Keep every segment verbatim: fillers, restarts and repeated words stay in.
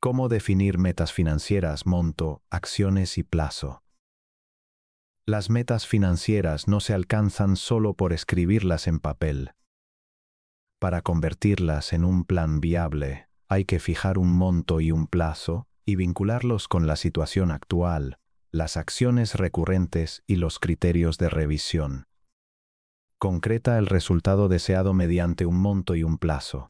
¿Cómo definir metas financieras, monto, acciones y plazo? Las metas financieras no se alcanzan solo por escribirlas en papel. Para convertirlas en un plan viable, hay que fijar un monto y un plazo y vincularlos con la situación actual, las acciones recurrentes y los criterios de revisión. Concreta el resultado deseado mediante un monto y un plazo.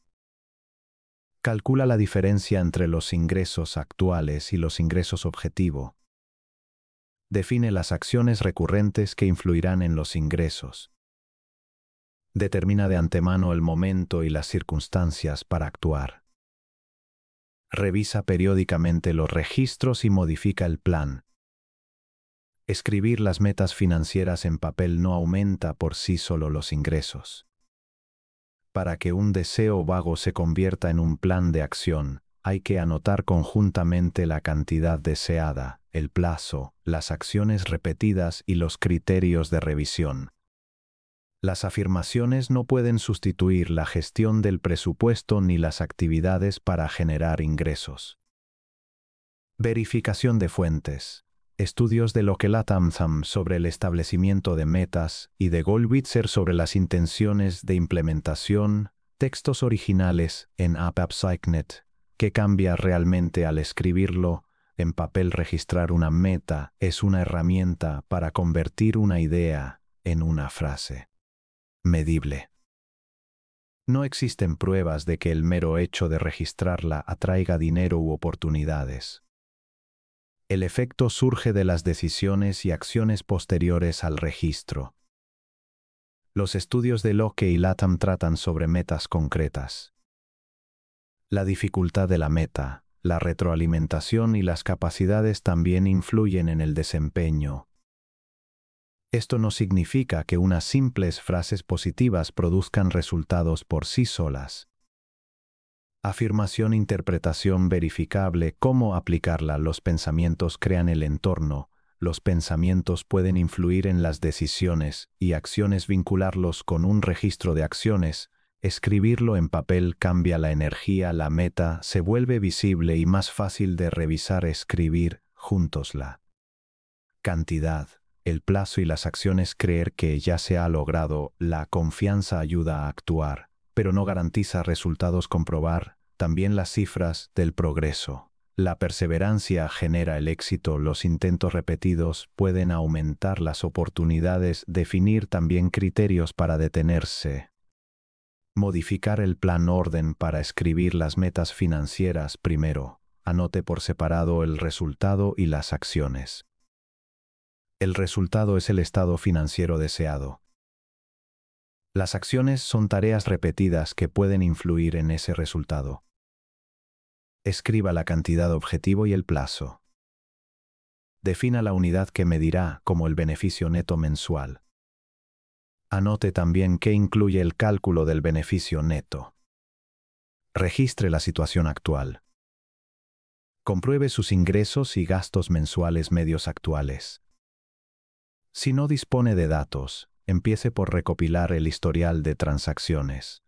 Calcula la diferencia entre los ingresos actuales y los ingresos objetivo. Define las acciones recurrentes que influirán en los ingresos. Determina de antemano el momento y las circunstancias para actuar. Revisa periódicamente los registros y modifica el plan. Escribir las metas financieras en papel no aumenta por sí solo los ingresos. Para que un deseo vago se convierta en un plan de acción, hay que anotar conjuntamente la cantidad deseada, el plazo, las acciones repetidas y los criterios de revisión. Las afirmaciones no pueden sustituir la gestión del presupuesto ni las actividades para generar ingresos. Verificación de fuentes. Estudios de Lockelatham sobre el establecimiento de metas y de Goldwitzer sobre las intenciones de implementación, textos originales en AppAppSycnet, que cambia realmente al escribirlo en papel. Registrar una meta es una herramienta para convertir una idea en una frase medible. No existen pruebas de que el mero hecho de registrarla atraiga dinero u oportunidades. El efecto surge de las decisiones y acciones posteriores al registro. Los estudios de Locke y Latham tratan sobre metas concretas. La dificultad de la meta, la retroalimentación y las capacidades también influyen en el desempeño. Esto no significa que unas simples frases positivas produzcan resultados por sí solas. Afirmación, interpretación verificable, cómo aplicarla. Los pensamientos crean el entorno, los pensamientos pueden influir en las decisiones y acciones. Vincularlos con un registro de acciones, escribirlo en papel cambia la energía, la meta se vuelve visible y más fácil de revisar. Escribir juntos la cantidad, el plazo y las acciones. Creer que ya se ha logrado, la confianza ayuda a actuar, pero no garantiza resultados. Comprobar también las cifras del progreso. La perseverancia genera el éxito. Los intentos repetidos pueden aumentar las oportunidades. Definir también criterios para detenerse. Modificar el plan. Orden para escribir las metas financieras. Primero, anote por separado el resultado y las acciones. El resultado es el estado financiero deseado. Las acciones son tareas repetidas que pueden influir en ese resultado. Escriba la cantidad objetivo y el plazo. Defina la unidad que medirá como el beneficio neto mensual. Anote también qué incluye el cálculo del beneficio neto. Registre la situación actual. Compruebe sus ingresos y gastos mensuales medios actuales. Si no dispone de datos, empiece por recopilar el historial de transacciones.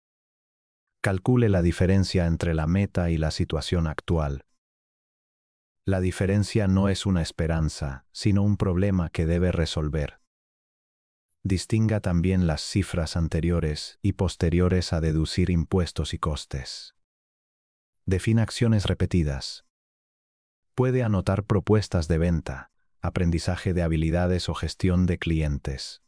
Calcule la diferencia entre la meta y la situación actual. La diferencia no es una esperanza, sino un problema que debe resolver. Distinga también las cifras anteriores y posteriores a deducir impuestos y costes. Defina acciones repetidas. Puede anotar propuestas de venta, aprendizaje de habilidades o gestión de clientes.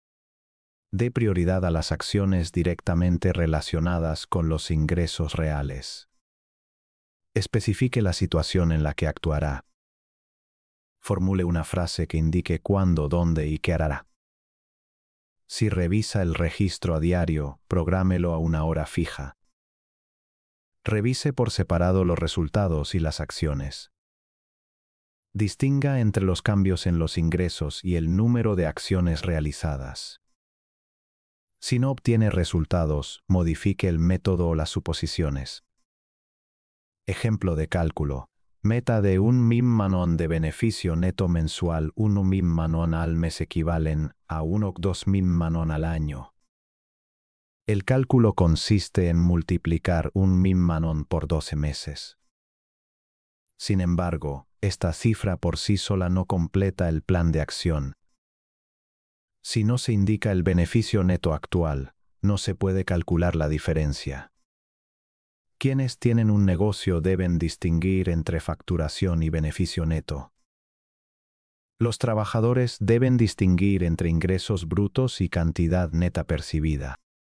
Dé prioridad a las acciones directamente relacionadas con los ingresos reales. Especifique la situación en la que actuará. Formule una frase que indique cuándo, dónde y qué hará. Si revisa el registro a diario, prográmelo a una hora fija. Revise por separado los resultados y las acciones. Distinga entre los cambios en los ingresos y el número de acciones realizadas. Si no obtiene resultados, modifique el método o las suposiciones. Ejemplo de cálculo. Meta de un mil manon de beneficio neto mensual. Un mil manon al mes equivalen a uno coma dos mil manon al año. El cálculo consiste en multiplicar un mil manon por doce meses. Sin embargo, esta cifra por sí sola no completa el plan de acción. Si no se indica el beneficio neto actual, no se puede calcular la diferencia. Quienes tienen un negocio deben distinguir entre facturación y beneficio neto. Los trabajadores deben distinguir entre ingresos brutos y cantidad neta percibida.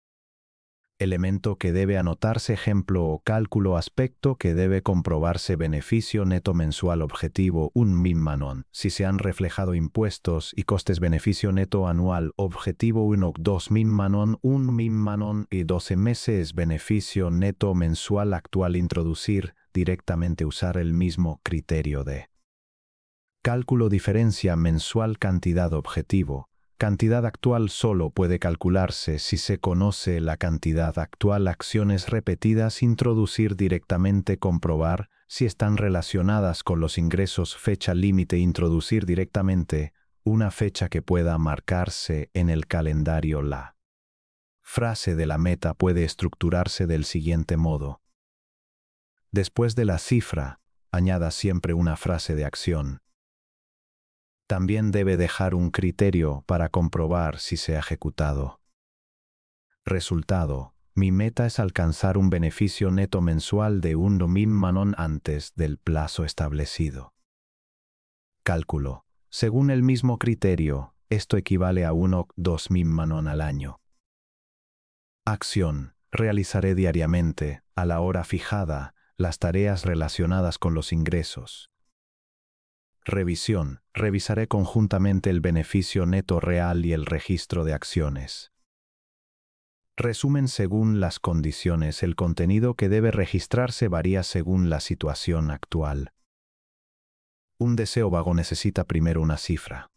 Elemento que debe anotarse ejemplo o cálculo aspecto que debe comprobarse beneficio neto mensual objetivo un min manon. Si se han reflejado impuestos y costes beneficio neto anual objetivo uno dos min manon un min manon y doce meses beneficio neto mensual actual introducir directamente usar el mismo criterio de cálculo diferencia mensual cantidad objetivo. Cantidad actual solo puede calcularse si se conoce la cantidad actual. Acciones repetidas introducir directamente comprobar si están relacionadas con los ingresos. Fecha límite introducir directamente una fecha que pueda marcarse en el calendario. La frase de la meta puede estructurarse del siguiente modo. Después de la cifra, añada siempre una frase de acción. También debe dejar un criterio para comprobar si se ha ejecutado. Resultado. Mi meta es alcanzar un beneficio neto mensual de un min manon antes del plazo establecido. Cálculo. Según el mismo criterio, esto equivale a uno dos min manon al año. Acción. Realizaré diariamente, a la hora fijada, las tareas relacionadas con los ingresos. Revisión. Revisaré conjuntamente el beneficio neto real y el registro de acciones. Resumen según las condiciones. El contenido que debe registrarse varía según la situación actual. Un deseo vago necesita primero una cifra.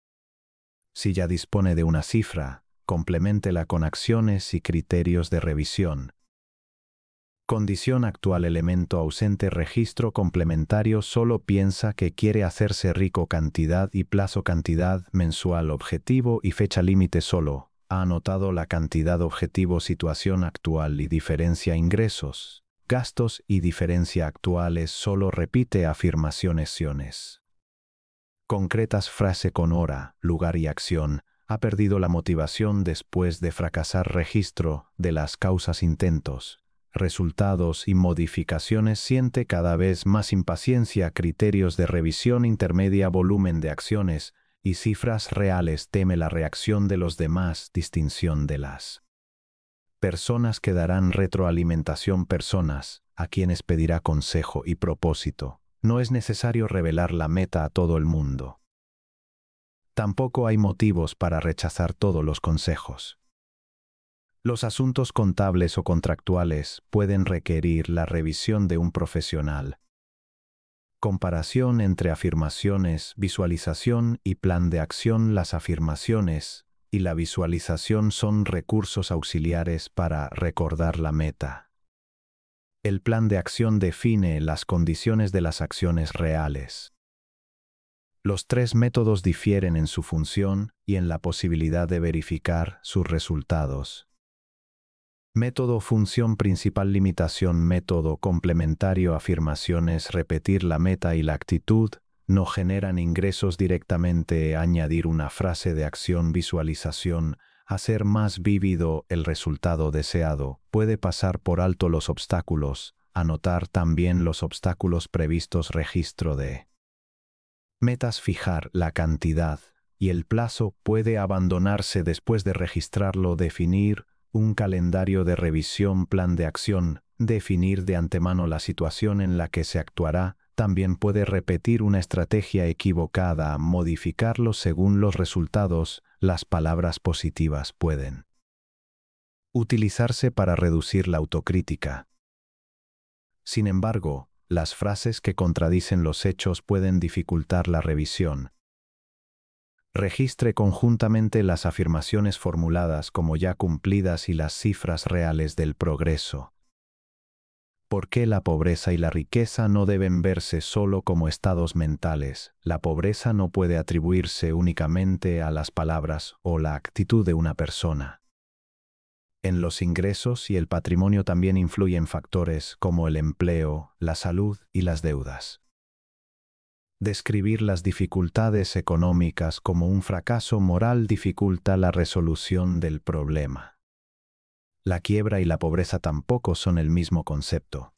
Si ya dispone de una cifra, compleméntela con acciones y criterios de revisión. Condición actual elemento ausente registro complementario solo piensa que quiere hacerse rico cantidad y plazo cantidad mensual objetivo y fecha límite solo. Ha anotado la cantidad objetivo situación actual y diferencia ingresos, gastos y diferencia actuales solo repite afirmaciones. Concretas frase con hora, lugar y acción. Ha perdido la motivación después de fracasar registro de las causas intentos. Resultados y modificaciones siente cada vez más impaciencia criterios de revisión intermedia volumen de acciones y cifras reales teme la reacción de los demás distinción de las personas que darán retroalimentación personas a quienes pedirá consejo y propósito. No es necesario revelar la meta a todo el mundo. Tampoco hay motivos para rechazar todos los consejos. Los asuntos contables o contractuales pueden requerir la revisión de un profesional. Comparación entre afirmaciones, visualización y plan de acción. Las afirmaciones y la visualización son recursos auxiliares para recordar la meta. El plan de acción define las condiciones de las acciones reales. Los tres métodos difieren en su función y en la posibilidad de verificar sus resultados. Método función principal limitación método complementario afirmaciones repetir la meta y la actitud no generan ingresos directamente añadir una frase de acción visualización hacer más vívido el resultado deseado puede pasar por alto los obstáculos anotar también los obstáculos previstos registro de metas fijar la cantidad y el plazo puede abandonarse después de registrarlo definir un calendario de revisión, plan de acción, definir de antemano la situación en la que se actuará, también puede repetir una estrategia equivocada, modificarlo según los resultados, las palabras positivas pueden utilizarse para reducir la autocrítica. Sin embargo, las frases que contradicen los hechos pueden dificultar la revisión. Registre conjuntamente las afirmaciones formuladas como ya cumplidas y las cifras reales del progreso. ¿Por qué la pobreza y la riqueza no deben verse solo como estados mentales? La pobreza no puede atribuirse únicamente a las palabras o la actitud de una persona. En los ingresos y el patrimonio también influyen factores como el empleo, la salud y las deudas. Describir las dificultades económicas como un fracaso moral dificulta la resolución del problema. La quiebra y la pobreza tampoco son el mismo concepto.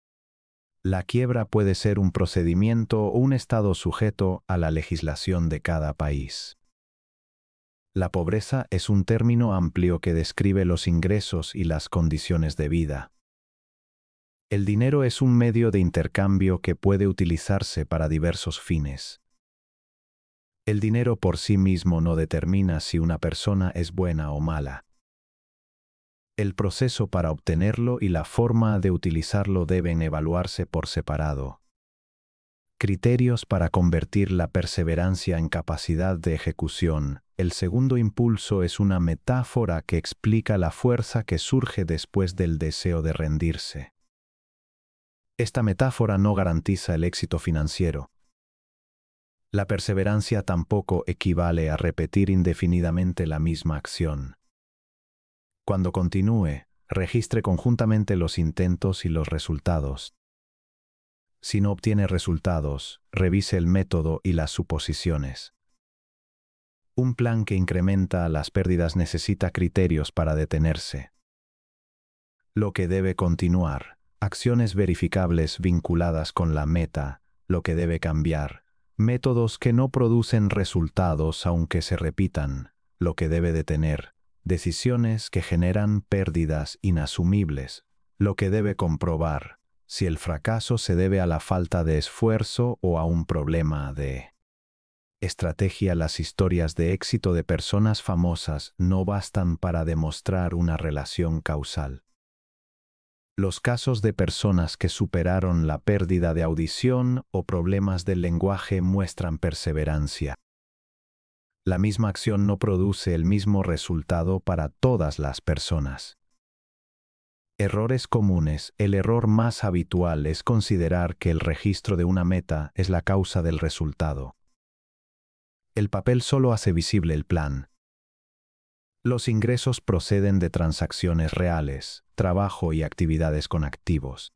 La quiebra puede ser un procedimiento o un estado sujeto a la legislación de cada país. La pobreza es un término amplio que describe los ingresos y las condiciones de vida. El dinero es un medio de intercambio que puede utilizarse para diversos fines. El dinero por sí mismo no determina si una persona es buena o mala. El proceso para obtenerlo y la forma de utilizarlo deben evaluarse por separado. Criterios para convertir la perseverancia en capacidad de ejecución. El segundo impulso es una metáfora que explica la fuerza que surge después del deseo de rendirse. Esta metáfora no garantiza el éxito financiero. La perseverancia tampoco equivale a repetir indefinidamente la misma acción. Cuando continúe, registre conjuntamente los intentos y los resultados. Si no obtiene resultados, revise el método y las suposiciones. Un plan que incrementa las pérdidas necesita criterios para detenerse. Lo que debe continuar, acciones verificables vinculadas con la meta, lo que debe cambiar, métodos que no producen resultados aunque se repitan, lo que debe detener, decisiones que generan pérdidas inasumibles, lo que debe comprobar, si el fracaso se debe a la falta de esfuerzo o a un problema de estrategia. Las historias de éxito de personas famosas no bastan para demostrar una relación causal. Los casos de personas que superaron la pérdida de audición o problemas del lenguaje muestran perseverancia. La misma acción no produce el mismo resultado para todas las personas. Errores comunes. El error más habitual es considerar que el registro de una meta es la causa del resultado. El papel solo hace visible el plan. Los ingresos proceden de transacciones reales, trabajo y actividades con activos.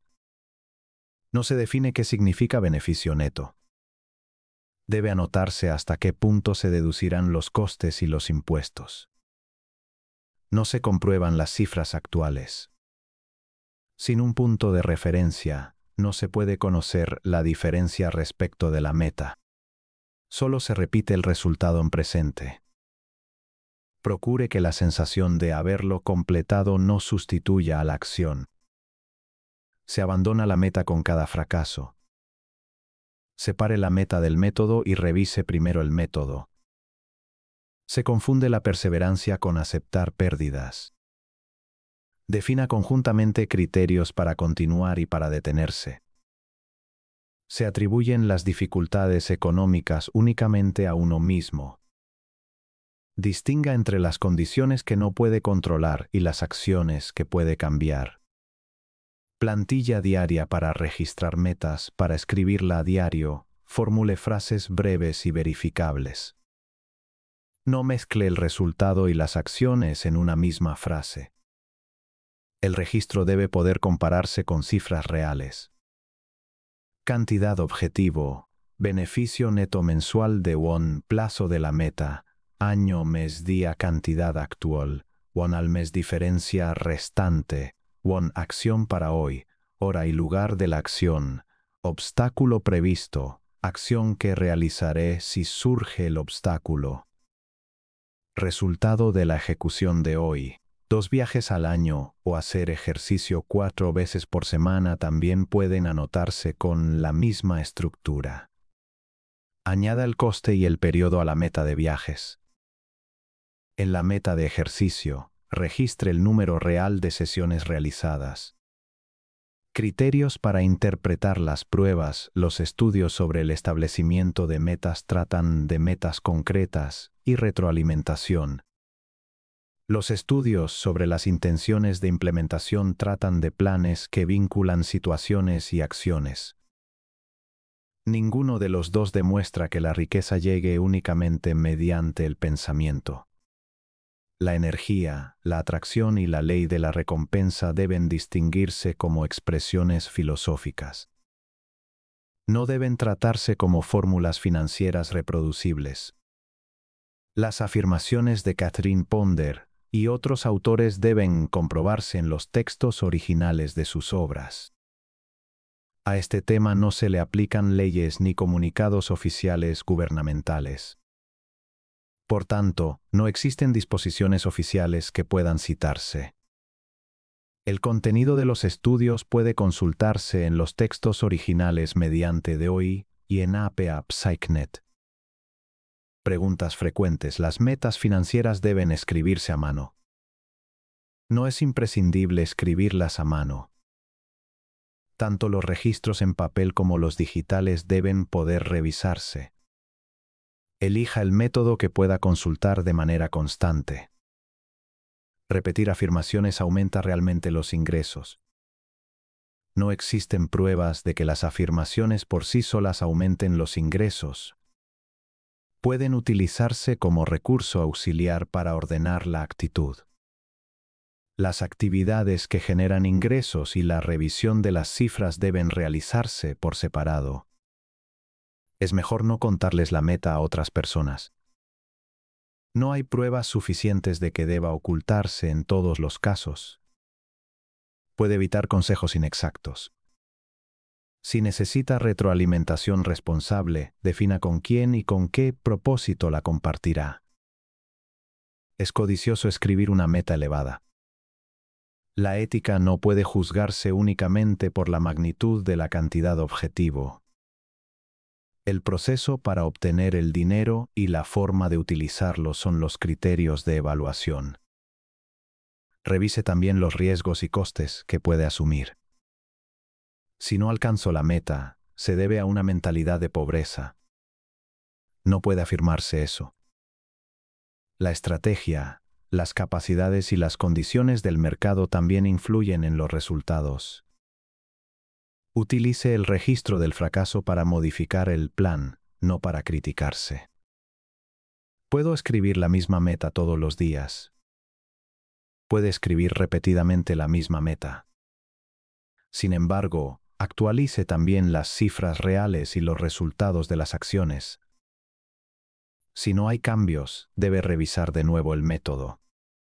No se define qué significa beneficio neto. Debe anotarse hasta qué punto se deducirán los costes y los impuestos. No se comprueban las cifras actuales. Sin un punto de referencia, no se puede conocer la diferencia respecto de la meta. Solo se repite el resultado en presente. Procure que la sensación de haberlo completado no sustituya a la acción. Se abandona la meta con cada fracaso. Separe la meta del método y revise primero el método. Se confunde la perseverancia con aceptar pérdidas. Defina conjuntamente criterios para continuar y para detenerse. Se atribuyen las dificultades económicas únicamente a uno mismo. Distinga entre las condiciones que no puede controlar y las acciones que puede cambiar. Plantilla diaria para registrar metas, para escribirla a diario, formule frases breves y verificables. No mezcle el resultado y las acciones en una misma frase. El registro debe poder compararse con cifras reales. Cantidad objetivo, beneficio neto mensual de won, plazo de la meta, año, mes, día, cantidad actual, won al mes, diferencia restante, won, acción para hoy, hora y lugar de la acción, obstáculo previsto, acción que realizaré si surge el obstáculo. Resultado de la ejecución de hoy. Dos viajes al año o hacer ejercicio cuatro veces por semana también pueden anotarse con la misma estructura. Añada el coste y el periodo a la meta de viajes. En la meta de ejercicio, registre el número real de sesiones realizadas. Criterios para interpretar las pruebas. Los estudios sobre el establecimiento de metas tratan de metas concretas y retroalimentación. Los estudios sobre las intenciones de implementación tratan de planes que vinculan situaciones y acciones. Ninguno de los dos demuestra que la riqueza llegue únicamente mediante el pensamiento. La energía, la atracción y la ley de la recompensa deben distinguirse como expresiones filosóficas. No deben tratarse como fórmulas financieras reproducibles. Las afirmaciones de Catherine Ponder y otros autores deben comprobarse en los textos originales de sus obras. A este tema no se le aplican leyes ni comunicados oficiales gubernamentales. Por tanto, no existen disposiciones oficiales que puedan citarse. El contenido de los estudios puede consultarse en los textos originales mediante D O I y en A P A PsycNet. Preguntas frecuentes. Las metas financieras deben escribirse a mano. No es imprescindible escribirlas a mano. Tanto los registros en papel como los digitales deben poder revisarse. Elija el método que pueda consultar de manera constante. Repetir afirmaciones aumenta realmente los ingresos. No existen pruebas de que las afirmaciones por sí solas aumenten los ingresos. Pueden utilizarse como recurso auxiliar para ordenar la actitud. Las actividades que generan ingresos y la revisión de las cifras deben realizarse por separado. Es mejor no contarles la meta a otras personas. No hay pruebas suficientes de que deba ocultarse en todos los casos. Puede evitar consejos inexactos. Si necesita retroalimentación responsable, defina con quién y con qué propósito la compartirá. Es codicioso escribir una meta elevada. La ética no puede juzgarse únicamente por la magnitud de la cantidad objetivo. El proceso para obtener el dinero y la forma de utilizarlo son los criterios de evaluación. Revise también los riesgos y costes que puede asumir. Si no alcanzó la meta, se debe a una mentalidad de pobreza. No puede afirmarse eso. La estrategia, las capacidades y las condiciones del mercado también influyen en los resultados. Utilice el registro del fracaso para modificar el plan, no para criticarse. ¿Puedo escribir la misma meta todos los días? Puede escribir repetidamente la misma meta. Sin embargo, actualice también las cifras reales y los resultados de las acciones. Si no hay cambios, debe revisar de nuevo el método.